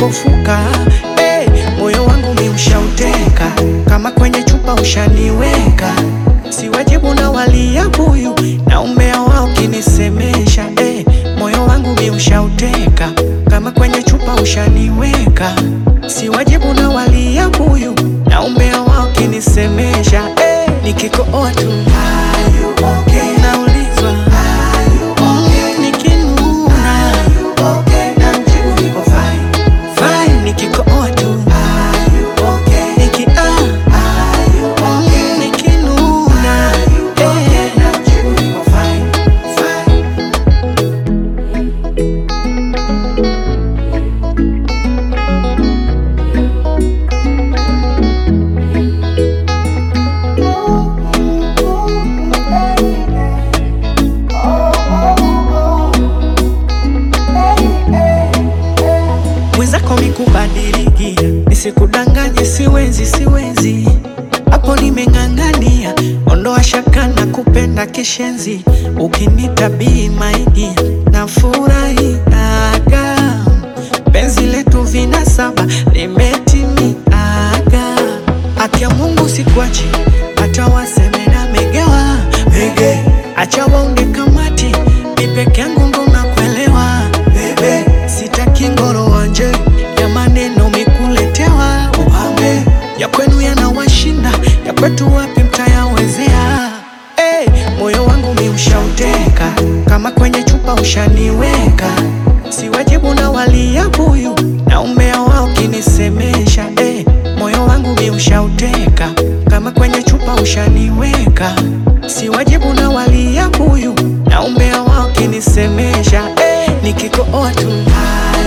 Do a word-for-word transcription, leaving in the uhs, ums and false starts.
umepofuka. Hey, moyo wangu mi ushauteka, kama kwenye chupa ushaniweka. Si wajibu na walia buyu, na umea wao kinisemesha. Hey, moyo wangu mi ushauteka, kama kwenye chupa ushaniweka. Si wajibu na walia buyu, na umea wao kinisemesha. Hey, nikikooa tu are you okay? Naulizwa are you okay? Nikinuna are you okay? Na mjibu niko fine, fine. Nikikooa tu are you okay? Niki ah are you okay? Nikinuna are you okay? Na mjibu niko fine, fine. Mwenzako mikubadilikia, nisikudanganye, siwezi, siwezi. Hapo nimeng'ang'ania, ondoa shaka na kupenda kishenzi. Ukinitabii maigi na furahiaga, penzi letu vinasaba limetimiaga. Haki ya Mungu sikuachi, hata waseme na megewa mege. Acha waunge kamati, mi peke yangu ndo nakuelewa bebe. Sitaki ngoro wanje ya maneno mikuletewa upambe. Ya kwenu yanawashinda, ya kwetu wapi mtayawezea? Hey, moyo wangu mi ushauteka, kama kwenye chupa ushaniweka. Si wajibu na walia buyu, na umea wao kinisemesha. Hey, moyo wangu mi ushauteka, kama kwenye chupa ushaniweka. Si wajibu na walia buyu, na umea wao kinisemesha. Hey, nikikooa tu